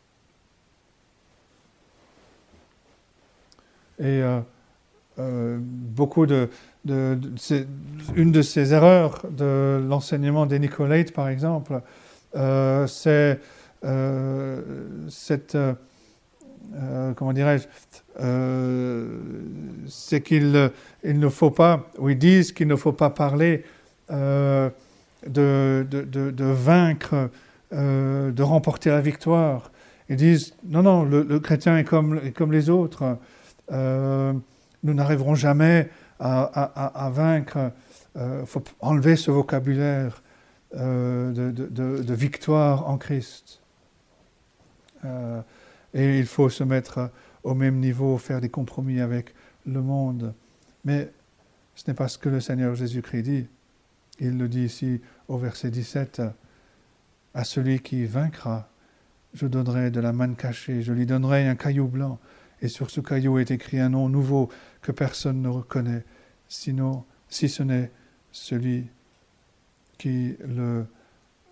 Et euh, euh, beaucoup de, de, de c'est, une de ces erreurs de l'enseignement des Nicolaïtes, par exemple, euh, c'est euh, cette euh, Euh, comment dirais-je, euh, c'est qu'il il ne faut pas, ou ils disent qu'il ne faut pas parler euh, de, de, de, de vaincre, euh, de remporter la victoire. Ils disent, non, non, le, le chrétien est comme, est comme les autres. Euh, nous n'arriverons jamais à, à, à vaincre. Il euh, faut enlever ce vocabulaire euh, de, de, de, de victoire en Christ. Euh, Et il faut se mettre au même niveau, faire des compromis avec le monde. Mais ce n'est pas ce que le Seigneur Jésus-Christ dit. Il le dit ici au verset dix-sept. « À celui qui vaincra, je donnerai de la manne cachée, je lui donnerai un caillou blanc, et sur ce caillou est écrit un nom nouveau que personne ne reconnaît, sinon, si ce n'est celui qui le reçoit. »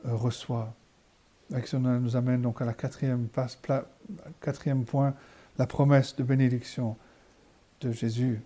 Et ça nous amène donc à la quatrième, passe, pla, quatrième point, la promesse de bénédiction de Jésus.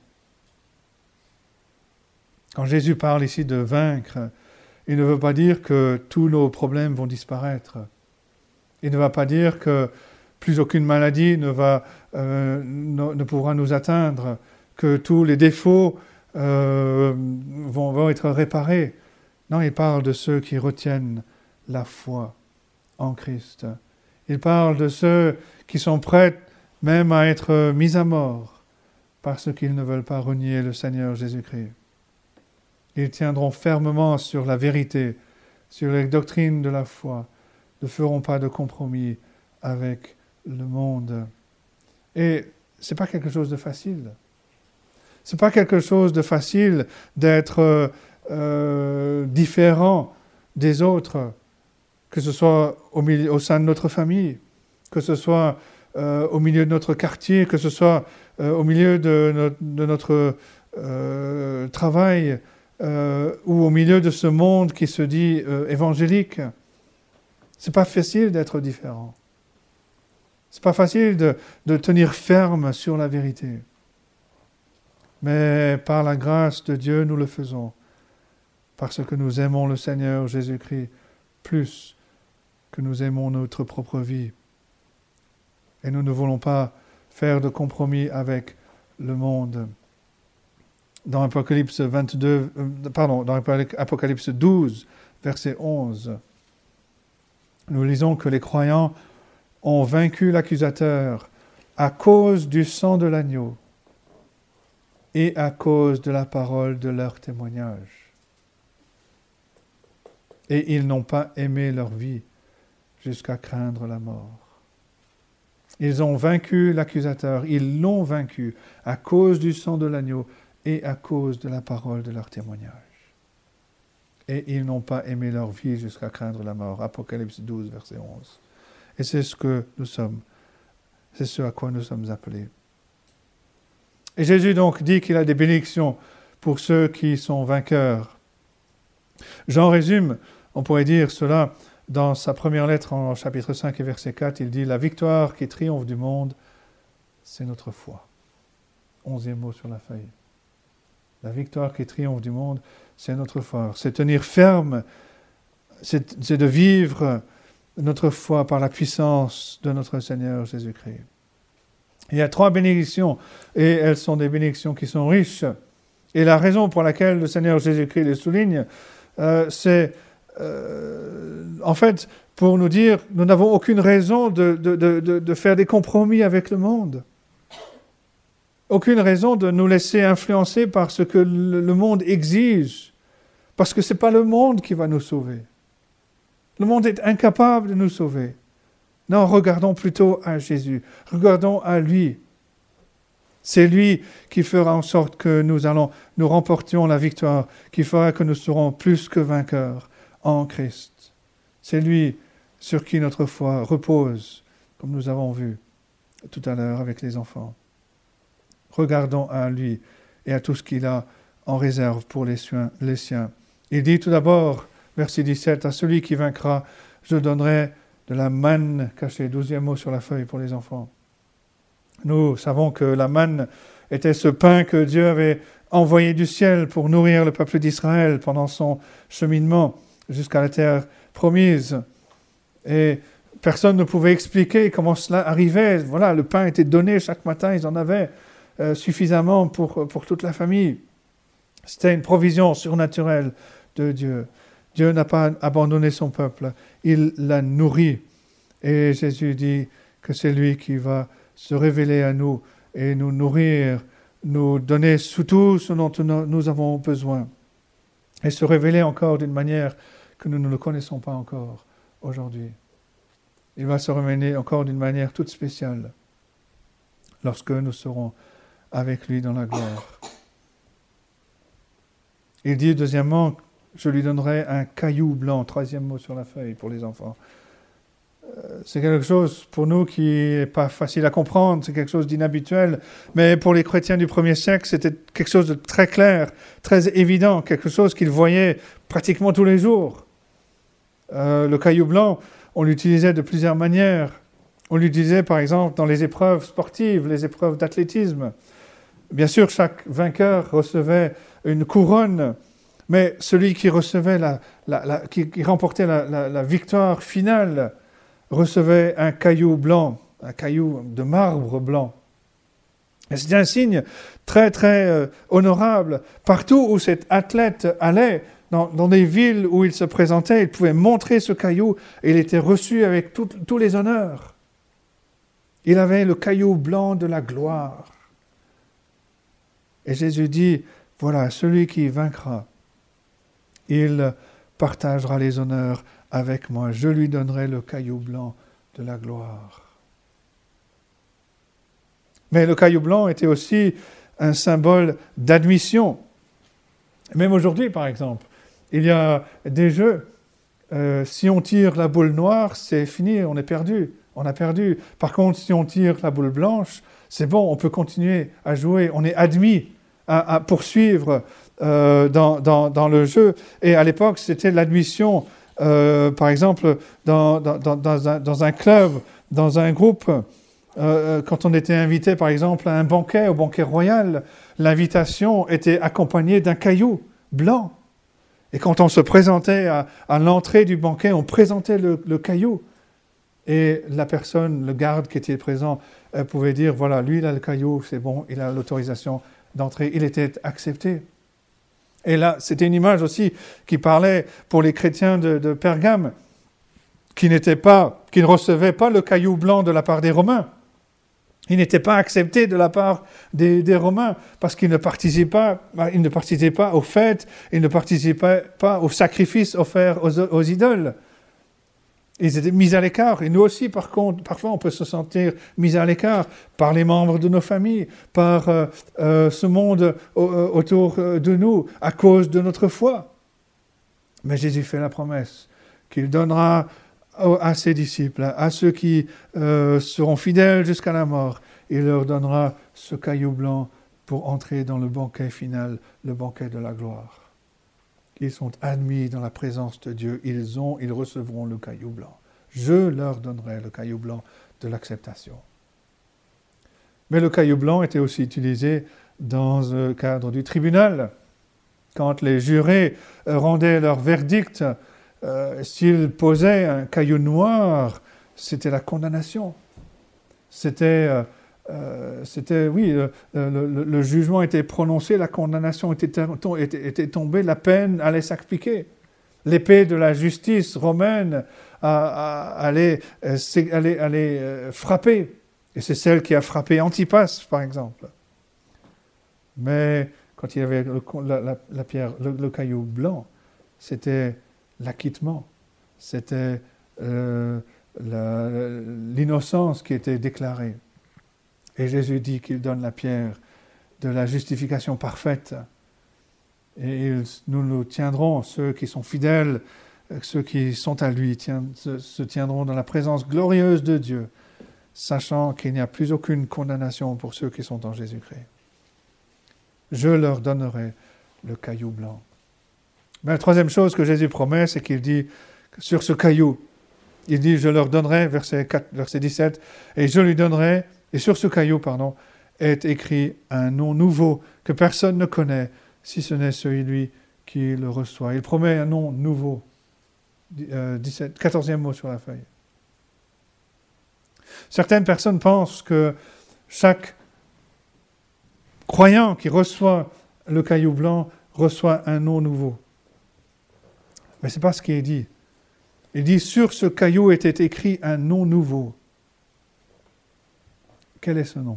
Quand Jésus parle ici de vaincre, il ne veut pas dire que tous nos problèmes vont disparaître. Il ne va pas dire que plus aucune maladie ne, va, euh, ne, ne pourra nous atteindre, que tous les défauts euh, vont, vont être réparés. Non, il parle de ceux qui retiennent la foi en Christ. Il parle de ceux qui sont prêts même à être mis à mort parce qu'ils ne veulent pas renier le Seigneur Jésus-Christ. Ils tiendront fermement sur la vérité, sur les doctrines de la foi, ne feront pas de compromis avec le monde. Et ce n'est pas quelque chose de facile. Ce n'est pas quelque chose de facile d'être euh, différent des autres, que ce soit au, milieu, au sein de notre famille, que ce soit euh, au milieu de notre quartier, que ce soit euh, au milieu de, no- de notre euh, travail, euh, ou au milieu de ce monde qui se dit euh, évangélique. C'est pas facile d'être différent. C'est pas facile de, de tenir ferme sur la vérité. mais par la grâce de Dieu, nous le faisons, parce que nous aimons le Seigneur Jésus-Christ plus que nous aimons notre propre vie. Et nous ne voulons pas faire de compromis avec le monde. Dans Apocalypse vingt-deux, euh, pardon, dans Apocalypse douze, verset onze, nous lisons que les croyants ont vaincu l'accusateur à cause du sang de l'agneau et à cause de la parole de leur témoignage. Et ils n'ont pas aimé leur vie jusqu'à craindre la mort. Ils ont vaincu l'accusateur, ils l'ont vaincu à cause du sang de l'agneau et à cause de la parole de leur témoignage. Et ils n'ont pas aimé leur vie jusqu'à craindre la mort. Apocalypse douze, verset onze. Et c'est ce que nous sommes. C'est ce à quoi nous sommes appelés. Et Jésus donc dit qu'il a des bénédictions pour ceux qui sont vainqueurs. J'en résume, on pourrait dire cela dans sa première lettre en chapitre cinq et verset quatre. Il dit « La victoire qui triomphe du monde, c'est notre foi. » Onzième mot sur la feuille. La victoire qui triomphe du monde, c'est notre foi. C'est tenir ferme, c'est, c'est de vivre notre foi par la puissance de notre Seigneur Jésus-Christ. Il y a trois bénédictions, et elles sont des bénédictions qui sont riches. Et la raison pour laquelle le Seigneur Jésus-Christ les souligne, euh, c'est euh, en fait pour nous dire, nous n'avons aucune raison de, de, de, de faire des compromis avec le monde. Aucune raison de nous laisser influencer par ce que le monde exige, parce que ce n'est pas le monde qui va nous sauver. Le monde est incapable de nous sauver. Non, regardons plutôt à Jésus, regardons à lui. C'est lui qui fera en sorte que nous allons, nous remportions la victoire, qui fera que nous serons plus que vainqueurs en Christ. C'est lui sur qui notre foi repose, comme nous avons vu tout à l'heure avec les enfants. Regardons à lui et à tout ce qu'il a en réserve pour les siens. Les siens. Il dit tout d'abord, verset dix-sept, « À celui qui vaincra, je donnerai de la manne cachée. » Douzième mot sur la feuille pour les enfants. Nous savons que la manne était ce pain que Dieu avait envoyé du ciel pour nourrir le peuple d'Israël pendant son cheminement jusqu'à la terre promise. Et personne ne pouvait expliquer comment cela arrivait. Voilà, le pain était donné chaque matin, ils en avaient euh, suffisamment pour, pour toute la famille. C'était une provision surnaturelle de Dieu. Dieu n'a pas abandonné son peuple, il l'a nourri. Et Jésus dit que c'est lui qui va se révéler à nous et nous nourrir, nous donner tout ce dont nous avons besoin. Et se révéler encore d'une manière que nous ne le connaissons pas encore aujourd'hui. Il va se révéler encore d'une manière toute spéciale lorsque nous serons avec lui dans la gloire. Il dit deuxièmement, je lui donnerai un caillou blanc, troisième mot sur la feuille pour les enfants. C'est quelque chose pour nous qui n'est pas facile à comprendre, c'est quelque chose d'inhabituel, mais pour les chrétiens du premier siècle, c'était quelque chose de très clair, très évident, quelque chose qu'ils voyaient pratiquement tous les jours. Euh, le caillou blanc, on l'utilisait de plusieurs manières. On l'utilisait par exemple dans les épreuves sportives, les épreuves d'athlétisme. Bien sûr, chaque vainqueur recevait une couronne, mais celui qui recevait la, la, la, qui, qui remportait la, la, la victoire finale recevait un caillou blanc, un caillou de marbre blanc. Et c'était un signe très, très euh, honorable. Partout où cet athlète allait, dans, dans des villes où il se présentait, il pouvait montrer ce caillou et il était reçu avec tout, tous les honneurs. Il avait le caillou blanc de la gloire. Et Jésus dit, voilà, celui qui vaincra, il partagera les honneurs avec moi. Je lui donnerai le caillou blanc de la gloire. Mais le caillou blanc était aussi un symbole d'admission. Même aujourd'hui, par exemple, il y a des jeux. Euh, si on tire la boule noire, c'est fini, on est perdu. On a perdu. Par contre, si on tire la boule blanche, c'est bon, on peut continuer à jouer. On est admis à, à poursuivre euh, dans, dans, dans le jeu. Et à l'époque, c'était l'admission. Euh, par exemple, dans, dans, dans, un, dans un club, dans un groupe, euh, quand on était invité, par exemple, à un banquet, au banquet royal, l'invitation était accompagnée d'un caillou blanc. Et quand on se présentait à, à l'entrée du banquet, on présentait le, le caillou. Et la personne, le garde qui était présent, euh, pouvait dire, voilà, lui, il a le caillou, c'est bon, il a l'autorisation d'entrer. Il était accepté. Et là, c'était une image aussi qui parlait pour les chrétiens de, de Pergame, qui n'étaient pas, qui ne recevaient pas le caillou blanc de la part des Romains. Ils n'étaient pas acceptés de la part des, des Romains parce qu'ils ne participaient pas, ils ne participaient pas aux fêtes, ils ne participaient pas aux sacrifices offerts aux, aux idoles. Ils étaient mis à l'écart. Et nous aussi, par contre, parfois, on peut se sentir mis à l'écart par les membres de nos familles, par euh, euh, ce monde euh, autour de nous, à cause de notre foi. Mais Jésus fait la promesse qu'il donnera à ses disciples, à ceux qui euh, seront fidèles jusqu'à la mort, il leur donnera ce caillou blanc pour entrer dans le banquet final, le banquet de la gloire. Ils sont admis dans la présence de Dieu, ils ont, ils recevront le caillou blanc. Je leur donnerai le caillou blanc de l'acceptation. Mais le caillou blanc était aussi utilisé dans le cadre du tribunal. Quand les jurés rendaient leur verdict, euh, s'ils posaient un caillou noir, c'était la condamnation. C'était... Euh, Euh, c'était, oui, le, le, le jugement était prononcé, la condamnation était, était, était tombée, la peine allait s'appliquer. L'épée de la justice romaine a, a, allait, allait, allait frapper. Et c'est celle qui a frappé Antipas, par exemple. Mais quand il y avait le, la, la, la pierre, le, le caillou blanc, c'était l'acquittement. C'était euh, la, l'innocence qui était déclarée. Et Jésus dit qu'il donne la pierre de la justification parfaite. Et il, nous nous tiendrons, ceux qui sont fidèles, ceux qui sont à lui, tient, se, se tiendront dans la présence glorieuse de Dieu, sachant qu'il n'y a plus aucune condamnation pour ceux qui sont en Jésus-Christ. Je leur donnerai le caillou blanc. Mais la troisième chose que Jésus promet, c'est qu'il dit, sur ce caillou, il dit, je leur donnerai, verset, quatre, verset dix-sept, et je lui donnerai, et sur ce caillou, pardon, est écrit un nom nouveau que personne ne connaît, si ce n'est celui qui le reçoit. Il promet un nom nouveau. Euh, dix-sept, quatorzième mot sur la feuille. Certaines personnes pensent que chaque croyant qui reçoit le caillou blanc reçoit un nom nouveau. Mais ce n'est pas ce qui est dit. Il dit, sur ce caillou était écrit un nom nouveau. Quel est ce nom?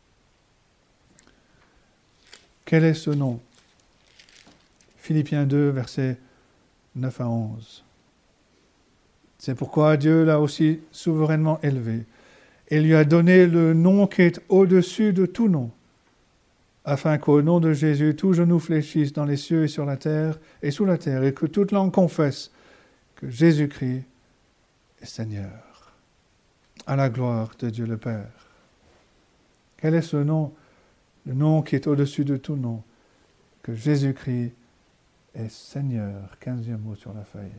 Quel est ce nom? Philippiens deux, versets neuf à onze. C'est pourquoi Dieu l'a aussi souverainement élevé et lui a donné le nom qui est au-dessus de tout nom, afin qu'au nom de Jésus, tout genou fléchisse dans les cieux et sur la terre et sous la terre, et que toute langue confesse que Jésus-Christ est Seigneur, à la gloire de Dieu le Père. Quel est ce nom? Le nom qui est au-dessus de tout nom, que Jésus-Christ est Seigneur. Quinzième mot sur la feuille.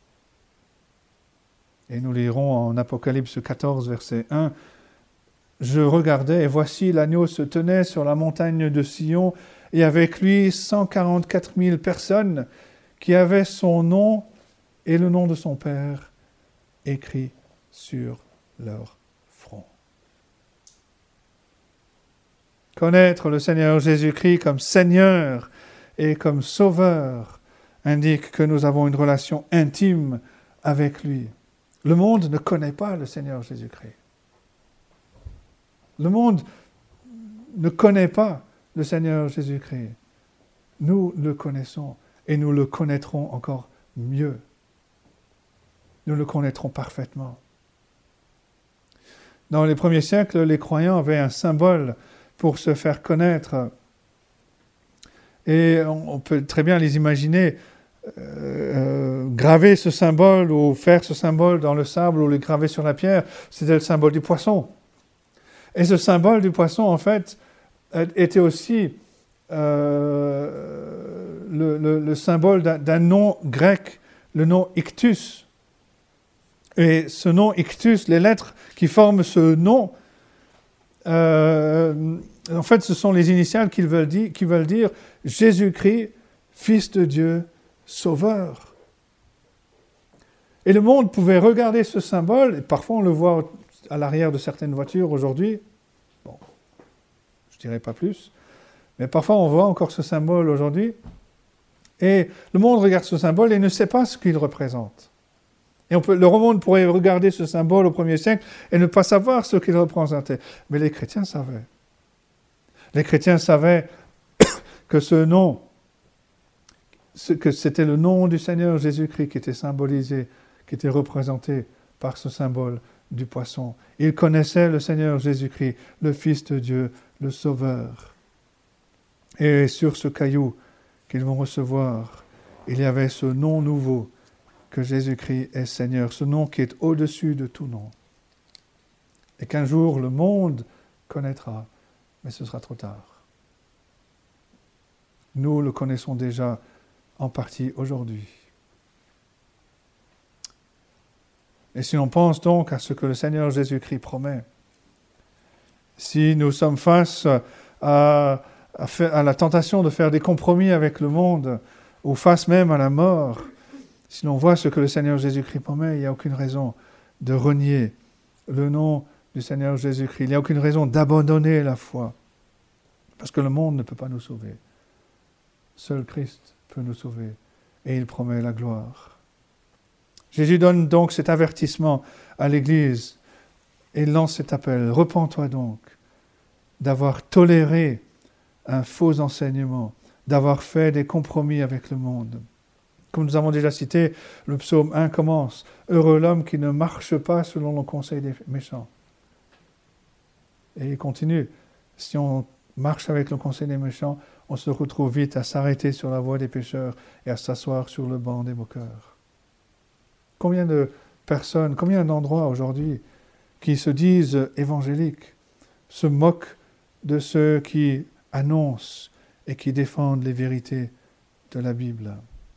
Et nous lirons en Apocalypse quatorze, verset un. « Je regardais, et voici l'agneau se tenait sur la montagne de Sion, et avec lui cent quarante-quatre mille personnes qui avaient son nom et le nom de son Père écrit sur leur front. » Connaître le Seigneur Jésus-Christ comme Seigneur et comme Sauveur indique que nous avons une relation intime avec lui. Le monde ne connaît pas le Seigneur Jésus-Christ. Le monde ne connaît pas le Seigneur Jésus-Christ. Nous le connaissons et nous le connaîtrons encore mieux. Nous le connaîtrons parfaitement. Dans les premiers siècles, les croyants avaient un symbole pour se faire connaître. Et on peut très bien les imaginer euh, graver ce symbole ou faire ce symbole dans le sable ou le graver sur la pierre. C'était le symbole du poisson. Et ce symbole du poisson, en fait, était aussi euh, le, le, le symbole d'un, d'un nom grec, le nom Ictus. Et ce nom Ictus, les lettres qui forment ce nom, euh, en fait, ce sont les initiales qui veulent dire, qui veulent dire Jésus-Christ, Fils de Dieu, Sauveur. Et le monde pouvait regarder ce symbole, et parfois on le voit à l'arrière de certaines voitures aujourd'hui, bon, je ne dirais pas plus, mais parfois on voit encore ce symbole aujourd'hui, et le monde regarde ce symbole et ne sait pas ce qu'il représente. Et on peut, le monde pourrait regarder ce symbole au premier siècle et ne pas savoir ce qu'il représentait. Mais les chrétiens savaient. Les chrétiens savaient que ce nom, que c'était le nom du Seigneur Jésus-Christ qui était symbolisé, qui était représenté par ce symbole du poisson. Ils connaissaient le Seigneur Jésus-Christ, le Fils de Dieu, le Sauveur. Et sur ce caillou qu'ils vont recevoir, il y avait ce nom nouveau, que Jésus-Christ est Seigneur, ce nom qui est au-dessus de tout nom. Et qu'un jour le monde connaîtra, mais ce sera trop tard. Nous le connaissons déjà en partie aujourd'hui. Et si l'on pense donc à ce que le Seigneur Jésus-Christ promet, si nous sommes face à, à, faire, à la tentation de faire des compromis avec le monde, ou face même à la mort, si l'on voit ce que le Seigneur Jésus-Christ promet, il n'y a aucune raison de renier le nom du Seigneur Jésus-Christ. Il n'y a aucune raison d'abandonner la foi. Parce que le monde ne peut pas nous sauver. Seul Christ peut nous sauver. Et il promet la gloire. Jésus donne donc cet avertissement à l'Église. Et il lance cet appel. Repens-toi donc d'avoir toléré un faux enseignement, d'avoir fait des compromis avec le monde. Comme nous avons déjà cité, le psaume un commence « Heureux l'homme qui ne marche pas selon le conseil des méchants ». Et il continue « Si on marche avec le conseil des méchants, on se retrouve vite à s'arrêter sur la voie des pécheurs et à s'asseoir sur le banc des moqueurs. » Combien de personnes, combien d'endroits aujourd'hui qui se disent évangéliques, se moquent de ceux qui annoncent et qui défendent les vérités de la Bible.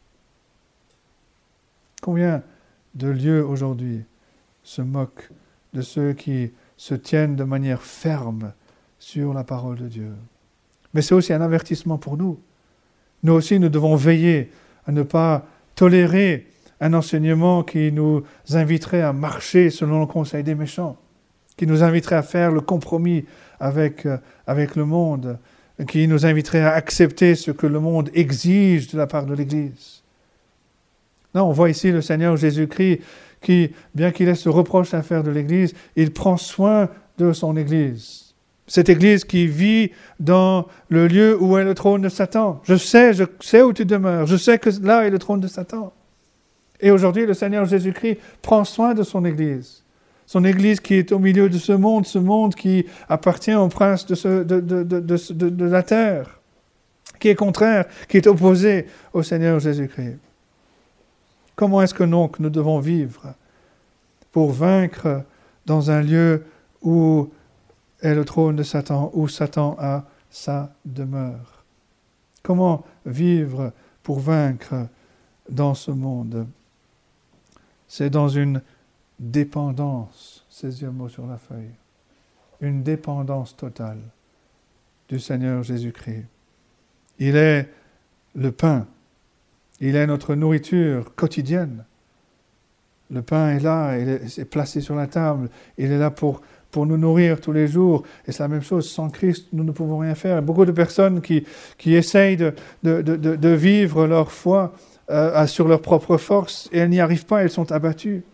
Combien de lieux aujourd'hui se moquent de ceux qui se tiennent de manière ferme sur la parole de Dieu. Mais c'est aussi un avertissement pour nous. Nous aussi, nous devons veiller à ne pas tolérer un enseignement qui nous inviterait à marcher selon le conseil des méchants, qui nous inviterait à faire le compromis avec, avec le monde, qui nous inviterait à accepter ce que le monde exige de la part de l'Église. Non, on voit ici le Seigneur Jésus-Christ qui, bien qu'il ait ce reproche à faire de l'Église, il prend soin de son Église. Cette Église qui vit dans le lieu où est le trône de Satan. Je sais, je sais où tu demeures. Je sais que là est le trône de Satan. Et aujourd'hui, le Seigneur Jésus-Christ prend soin de son Église. Son Église qui est au milieu de ce monde, ce monde qui appartient au prince de, ce, de, de, de, de, de, de la terre, qui est contraire, qui est opposé au Seigneur Jésus-Christ. Comment est-ce que donc nous devons vivre pour vaincre dans un lieu où est le trône de Satan, où Satan a sa demeure? Comment vivre pour vaincre dans ce monde? C'est dans une dépendance, seizième mot sur la feuille, une dépendance totale du Seigneur Jésus-Christ. Il est le pain. Il est notre nourriture quotidienne. Le pain est là, il est, est placé sur la table. Il est là pour, pour nous nourrir tous les jours. Et c'est la même chose, sans Christ, nous ne pouvons rien faire. Beaucoup de personnes qui, qui essayent de, de, de, de vivre leur foi euh, sur leur propre force, et elles n'y arrivent pas, elles sont abattues.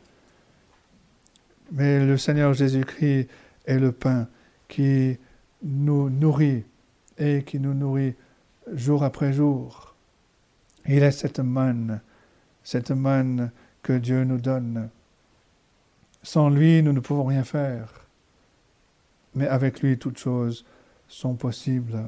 Mais le Seigneur Jésus-Christ est le pain qui nous nourrit et qui nous nourrit jour après jour. Il est cette manne, cette manne que Dieu nous donne. Sans lui, nous ne pouvons rien faire. Mais avec lui, toutes choses sont possibles.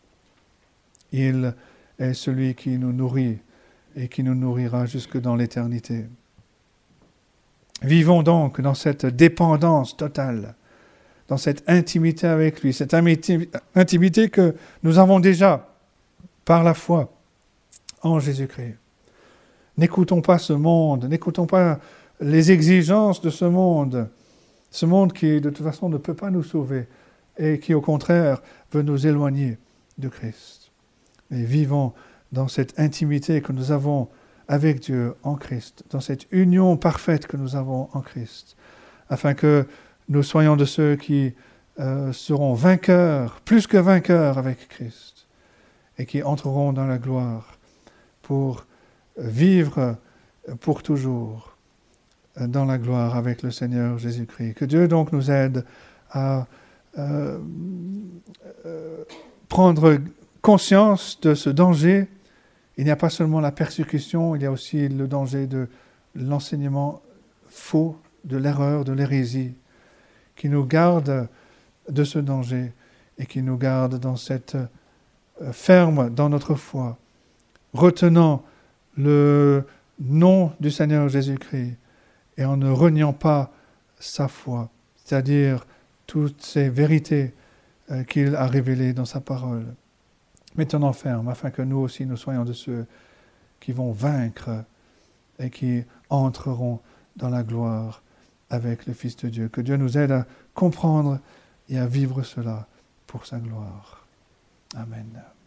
Il est celui qui nous nourrit et qui nous nourrira jusque dans l'éternité. Vivons donc dans cette dépendance totale, dans cette intimité avec lui, cette intimité que nous avons déjà par la foi en Jésus-Christ. N'écoutons pas ce monde, n'écoutons pas les exigences de ce monde, ce monde qui de toute façon ne peut pas nous sauver et qui au contraire veut nous éloigner de Christ. Et vivons dans cette intimité que nous avons avec Dieu en Christ, dans cette union parfaite que nous avons en Christ, afin que nous soyons de ceux qui euh, seront vainqueurs, plus que vainqueurs avec Christ, et qui entreront dans la gloire pour vivre pour toujours dans la gloire avec le Seigneur Jésus-Christ. Que Dieu donc nous aide à euh, euh, prendre conscience de ce danger. Il n'y a pas seulement la persécution, il y a aussi le danger de l'enseignement faux, de l'erreur, de l'hérésie, qui nous garde de ce danger et qui nous garde dans cette euh, ferme dans notre foi, retenant le nom du Seigneur Jésus-Christ et en ne reniant pas sa foi, c'est-à-dire toutes ces vérités euh, qu'il a révélées dans sa parole. Mettons-en ferme afin que nous aussi nous soyons de ceux qui vont vaincre et qui entreront dans la gloire avec le Fils de Dieu. Que Dieu nous aide à comprendre et à vivre cela pour sa gloire. Amen.